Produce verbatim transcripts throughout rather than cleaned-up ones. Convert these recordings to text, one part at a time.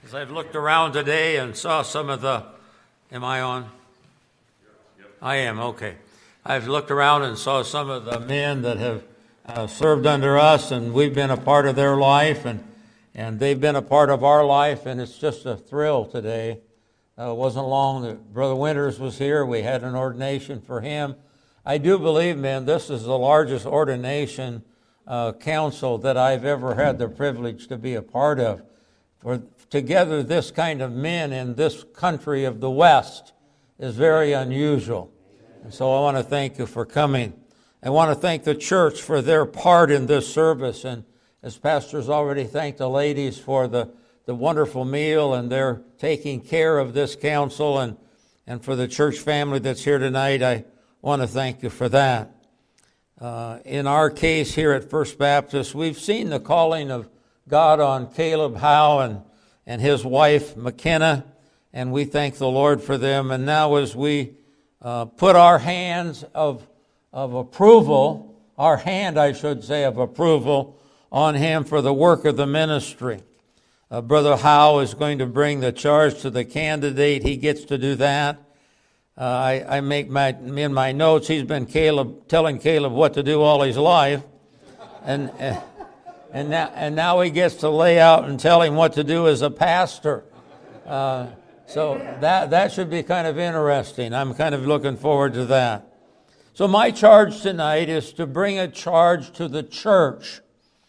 As I've looked around today and saw some of the, am I on? Yep. I am, okay. I've looked around and saw some of the men that have uh, served under us, and we've been a part of their life, and, and they've been a part of our life, and it's just a thrill today. Uh, it wasn't long that Brother Winters was here. We had an ordination for him. I do believe, man, this is the largest ordination uh, council that I've ever had the privilege to be a part of. For together this kind of men in this country of the West is very unusual. And so I want to thank you for coming. I want to thank the church for their part in this service. And as pastors already thanked the ladies for the, the wonderful meal, and they're taking care of this council, and, and for the church family that's here tonight, I want to thank you for that. Uh, in our case here at First Baptist, we've seen the calling of God on Caleb Howe and, and his wife McKenna, and we thank the Lord for them. And now as we uh, put our hands of, of approval, our hand, I should say, of approval on him for the work of the ministry. Uh, Brother Howe is going to bring the charge to the candidate. He gets to do that. Uh, I, I make my, in my notes, he's been Caleb, telling Caleb what to do all his life. And, uh, and, now, and now he gets to lay out and tell him what to do as a pastor. Uh, so that, that should be kind of interesting. I'm kind of looking forward to that. So my charge tonight is to bring a charge to the church.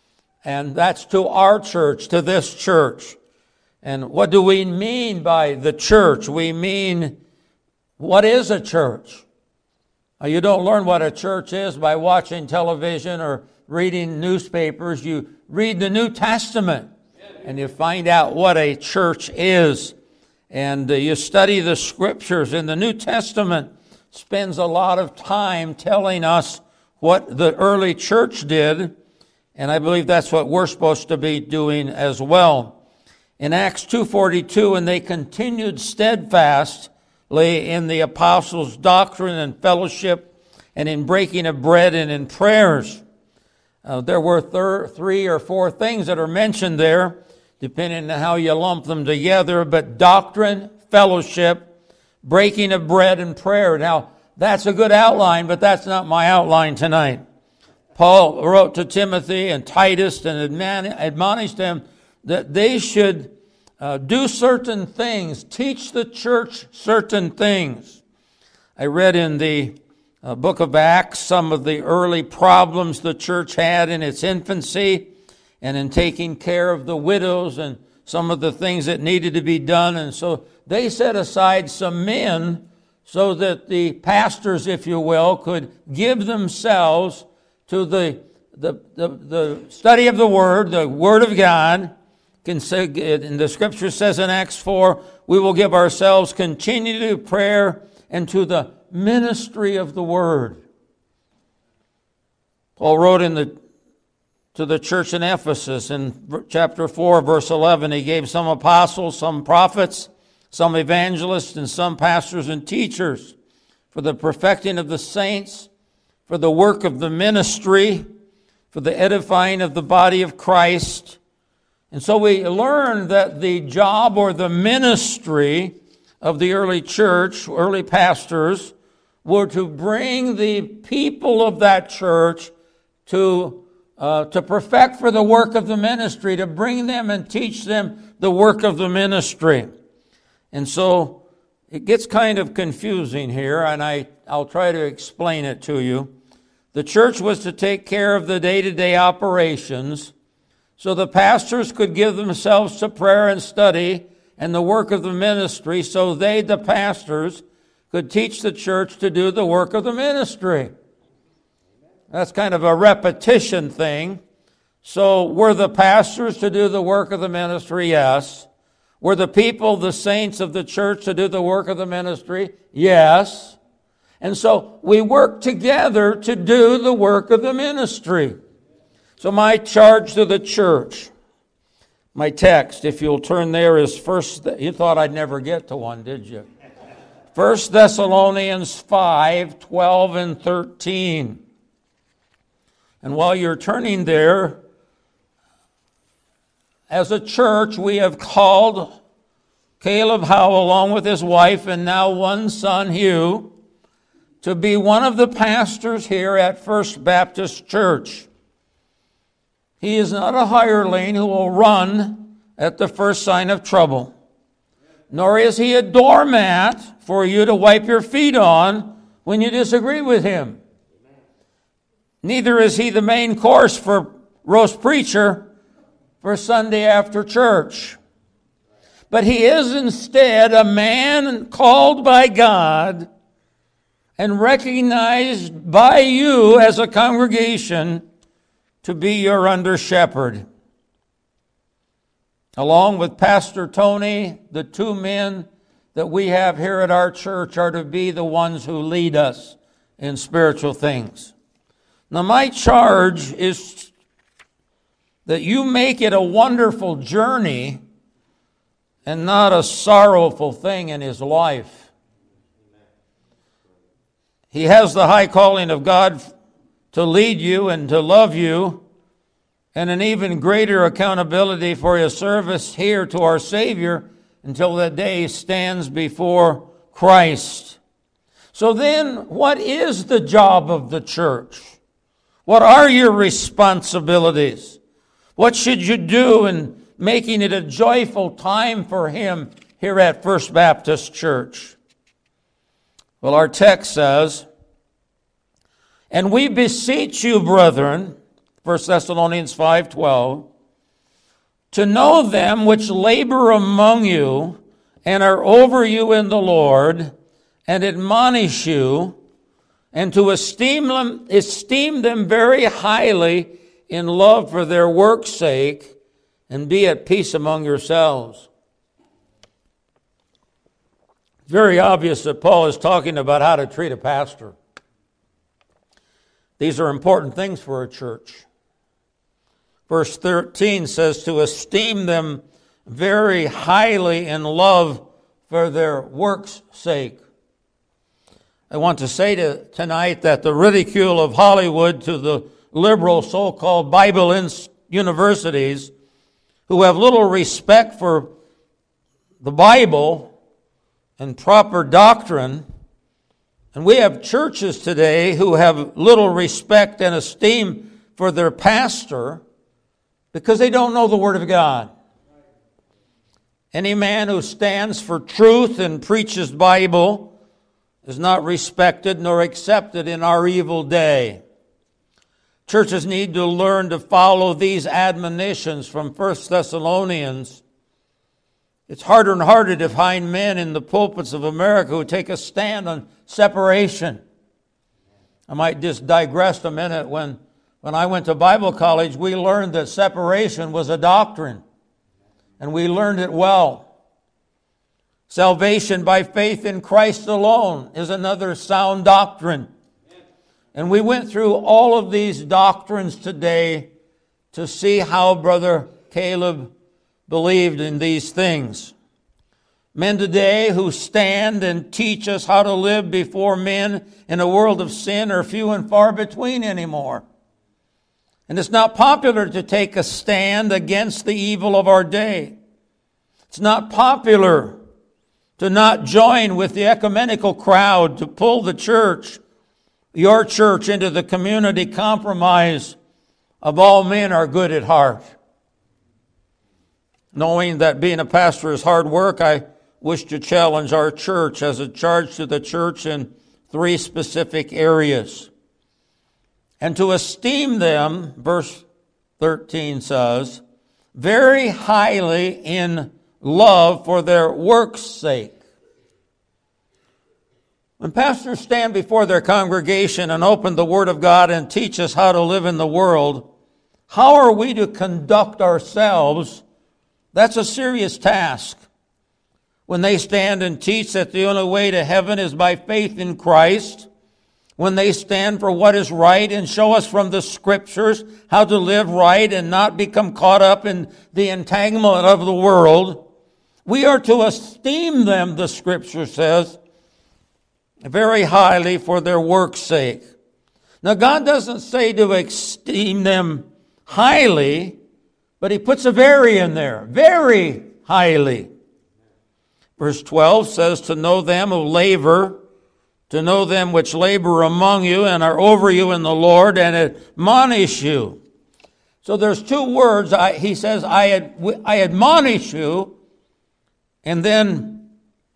And that's to our church, to this church. And what do we mean by the church? We mean, what is a church? You don't learn what a church is by watching television or reading newspapers. You read the New Testament and you find out what a church is. And uh, you study the scriptures. And the New Testament spends a lot of time telling us what the early church did. And I believe that's what we're supposed to be doing as well. In Acts two forty-two, and they continued steadfast in the apostles' doctrine and fellowship, and in breaking of bread and in prayers. Uh, there were thir- three or four things that are mentioned there, depending on how you lump them together, but doctrine, fellowship, breaking of bread and prayer. Now, that's a good outline, but that's not my outline tonight. Paul wrote to Timothy and Titus and admonished them that they should Uh, do certain things, teach the church certain things. I read in the uh, book of Acts some of the early problems the church had in its infancy and in taking care of the widows and some of the things that needed to be done. And so they set aside some men so that the pastors, if you will, could give themselves to the, the, the, the study of the Word, the Word of God. And the scripture says in Acts four, we will give ourselves continually to prayer and to the ministry of the word. Paul wrote in the to the church in Ephesus in chapter four, verse eleven, he gave some apostles, some prophets, some evangelists, and some pastors and teachers for the perfecting of the saints, for the work of the ministry, for the edifying of the body of Christ. And so we learn that the job or the ministry of the early church, early pastors, were to bring the people of that church to, uh, to perfect for the work of the ministry, to bring them and teach them the work of the ministry. And so it gets kind of confusing here, and I, I'll try to explain it to you. The church was to take care of the day-to-day operations, so the pastors could give themselves to prayer and study and the work of the ministry, so they, the pastors, could teach the church to do the work of the ministry. That's kind of a repetition thing. So were the pastors to do the work of the ministry? Yes. Were the people, the saints of the church, to do the work of the ministry? Yes. And so we work together to do the work of the ministry. So my charge to the church, my text, if you'll turn there, is first. You thought I'd never get to one, did you? First Thessalonians five, twelve and thirteen. And while you're turning there, as a church, we have called Caleb Howe, along with his wife and now one son, Hugh, to be one of the pastors here at First Baptist Church. He is not a hireling who will run at the first sign of trouble, nor is he a doormat for you to wipe your feet on when you disagree with him. Neither is he the main course for roast preacher for Sunday after church. But he is instead a man called by God and recognized by you as a congregation to be your under-shepherd. Along with Pastor Tony, the two men that we have here at our church are to be the ones who lead us in spiritual things. Now, my charge is that you make it a wonderful journey and not a sorrowful thing in his life. He has the high calling of God to lead you and to love you, and an even greater accountability for his service here to our Savior until that day he stands before Christ. So then, what is the job of the church? What are your responsibilities? What should you do in making it a joyful time for him here at First Baptist Church? Well, our text says, "And we beseech you, brethren," First Thessalonians five twelve, "to know them which labor among you and are over you in the Lord, and admonish you, and to esteem them, esteem them very highly in love for their work's sake, and be at peace among yourselves." It's very obvious that Paul is talking about how to treat a pastor. These are important things for a church. Verse thirteen says to esteem them very highly in love for their work's sake. I want to say to, tonight that the ridicule of Hollywood to the liberal so-called Bible universities who have little respect for the Bible and proper doctrine, and we have churches today who have little respect and esteem for their pastor because they don't know the Word of God. Any man who stands for truth and preaches Bible is not respected nor accepted in our evil day. Churches need to learn to follow these admonitions from First Thessalonians. It's harder and harder to find men in the pulpits of America who take a stand on separation. I might just digress a minute. When, when I went to Bible college, we learned that separation was a doctrine, and we learned it well. Salvation by faith in Christ alone is another sound doctrine. And we went through all of these doctrines today to see how Brother Caleb believed in these things. Men today who stand and teach us how to live before men in a world of sin are few and far between anymore. And it's not popular to take a stand against the evil of our day. It's not popular to not join with the ecumenical crowd to pull the church, your church, into the community compromise of all men are good at heart. Knowing that being a pastor is hard work, I wish to challenge our church as a charge to the church in three specific areas. And to esteem them, verse thirteen says, very highly in love for their work's sake. When pastors stand before their congregation and open the Word of God and teach us how to live in the world, how are we to conduct ourselves? That's a serious task. When they stand and teach that the only way to heaven is by faith in Christ, when they stand for what is right and show us from the Scriptures how to live right and not become caught up in the entanglement of the world, we are to esteem them, the Scripture says, very highly for their work's sake. Now, God doesn't say to esteem them highly, but He puts a very in there, very highly. Verse twelve says, to know them who labor, to know them which labor among you and are over you in the Lord and admonish you. So there's two words. I, he says, I, ad, I admonish you, and then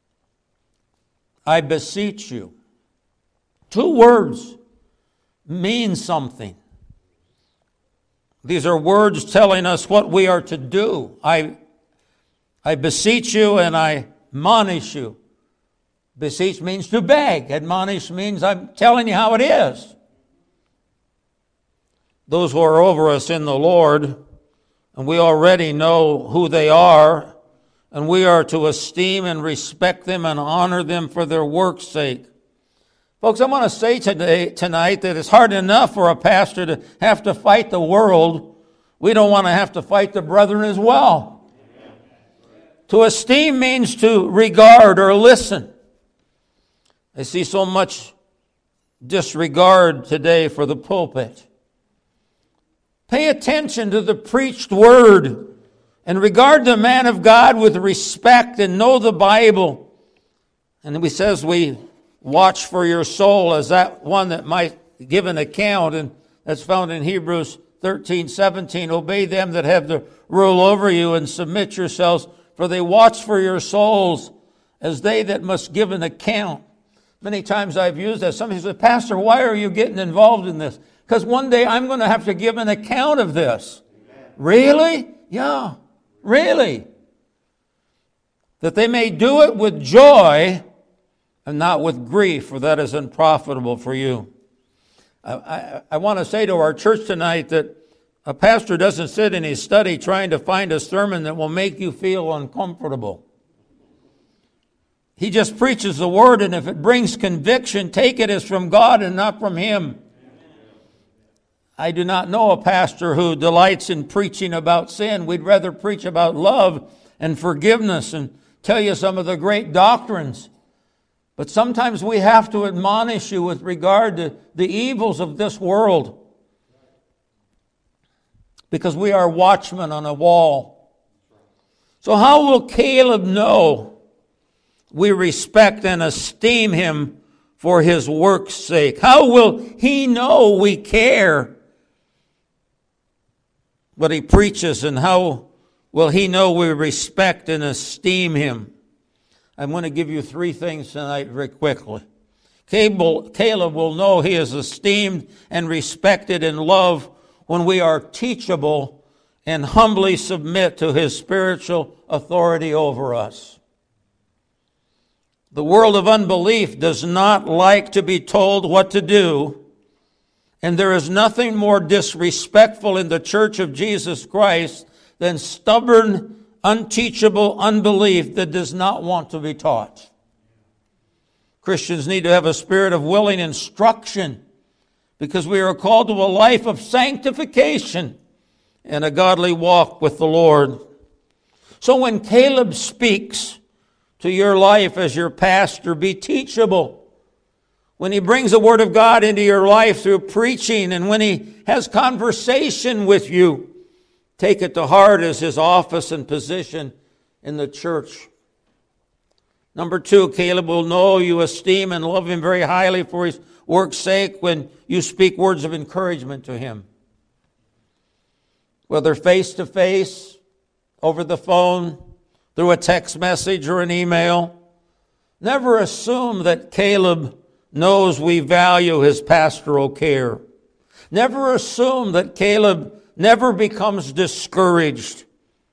I beseech you. Two words mean something. These are words telling us what we are to do. I, I beseech you and I admonish you. Beseech means to beg. Admonish means I'm telling you how it is. Those who are over us in the Lord, and we already know who they are, and we are to esteem and respect them and honor them for their work's sake. Folks, I want to say today, tonight that it's hard enough for a pastor to have to fight the world. We don't want to have to fight the brethren as well. Amen. To esteem means to regard or listen. I see so much disregard today for the pulpit. Pay attention to the preached word and regard the man of God with respect and know the Bible. And he says we watch for your soul as that one that might give an account, and that's found in Hebrews thirteen seventeen. Obey them that have the rule over you and submit yourselves, for they watch for your souls as they that must give an account. Many times I've used that. Somebody says, Pastor, why are you getting involved in this? Because one day I'm going to have to give an account of this. Amen. Really? Yeah, really. That they may do it with joy and not with grief, for that is unprofitable for you. I, I, I want to say to our church tonight that a pastor doesn't sit in his study trying to find a sermon that will make you feel uncomfortable. He just preaches the word, and if it brings conviction, take it as from God and not from him. I do not know a pastor who delights in preaching about sin. We'd rather preach about love and forgiveness and tell you some of the great doctrines. But sometimes we have to admonish you with regard to the evils of this world, because we are watchmen on a wall. So how will Caleb know we respect and esteem him for his work's sake? How will he know we care what he preaches, and how will he know we respect and esteem him? I'm going to give you three things tonight very quickly. Caleb will know he is esteemed and respected and loved when we are teachable and humbly submit to his spiritual authority over us. The world of unbelief does not like to be told what to do, and there is nothing more disrespectful in the church of Jesus Christ than stubborn, unteachable unbelief that does not want to be taught. Christians need to have a spirit of willing instruction, because we are called to a life of sanctification and a godly walk with the Lord. So when Caleb speaks to your life as your pastor, be teachable. When he brings the Word of God into your life through preaching, and when he has conversation with you, take it to heart as his office and position in the church. Number two, Caleb will know you esteem and love him very highly for his work's sake when you speak words of encouragement to him. Whether face to face, over the phone, through a text message or an email, never assume that Caleb knows we value his pastoral care. Never assume that Caleb never becomes discouraged,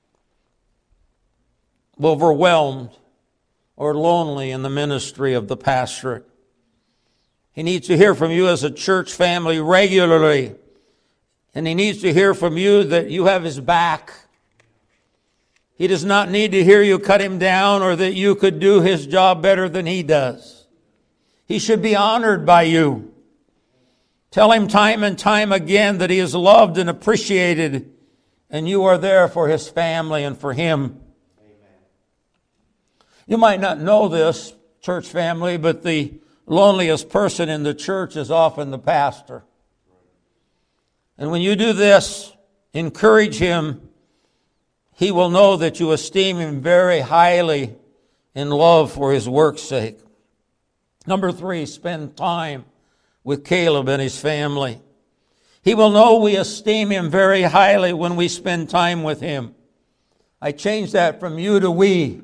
overwhelmed, or lonely in the ministry of the pastorate. He needs to hear from you as a church family regularly, and he needs to hear from you that you have his back. He does not need to hear you cut him down or that you could do his job better than he does. He should be honored by you. Tell him time and time again that he is loved and appreciated, and you are there for his family and for him. Amen. You might not know this, church family, but the loneliest person in the church is often the pastor. And when you do this, encourage him. He will know that you esteem him very highly in love for his work's sake. Number three, spend time with Caleb and his family. He will know we esteem him very highly when we spend time with him. I changed that from you to we.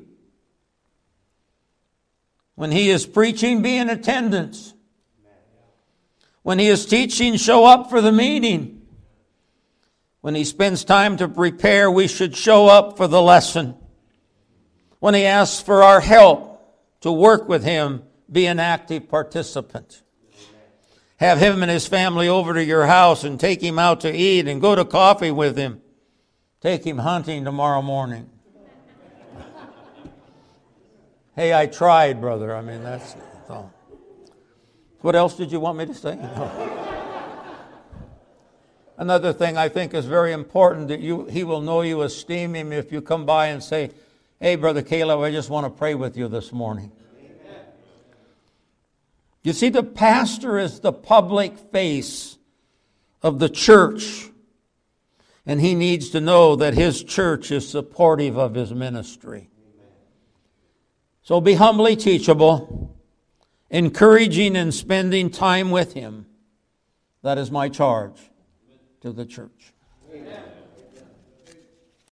When he is preaching, be in attendance. When he is teaching, show up for the meeting. When he spends time to prepare, we should show up for the lesson. When he asks for our help to work with him, be an active participant. Have him and his family over to your house and take him out to eat and go to coffee with him. Take him hunting tomorrow morning. Hey, I tried, brother. I mean, that's all. What else did you want me to say? No. Another thing I think is very important, that you he will know you esteem him if you come by and say, hey, Brother Caleb, I just want to pray with you this morning. Amen. You see, the pastor is the public face of the church, and he needs to know that his church is supportive of his ministry. Amen. So be humbly teachable, encouraging and spending time with him. That is my charge to the church.